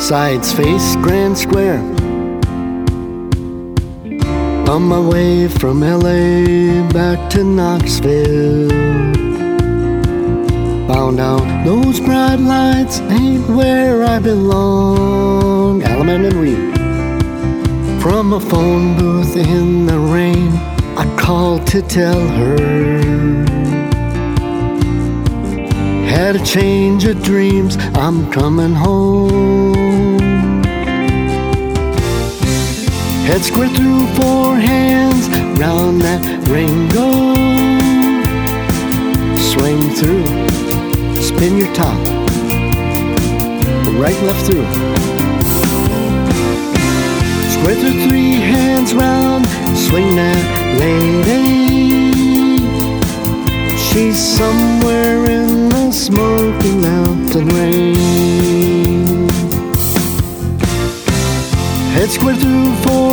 sides face Grand Square. On my way from LA back to Knoxville, found out those bright lights ain't where I belong. Alaman and Reed. From a phone booth in the rain, I called to tell her. Had a change of dreams, I'm coming home. Head square through four hands, round that ring go. Swing through, spin your top, right left through. Square through three hands round, swing that lady. She's somewhere in the Smoky Mountain Range. Head square through four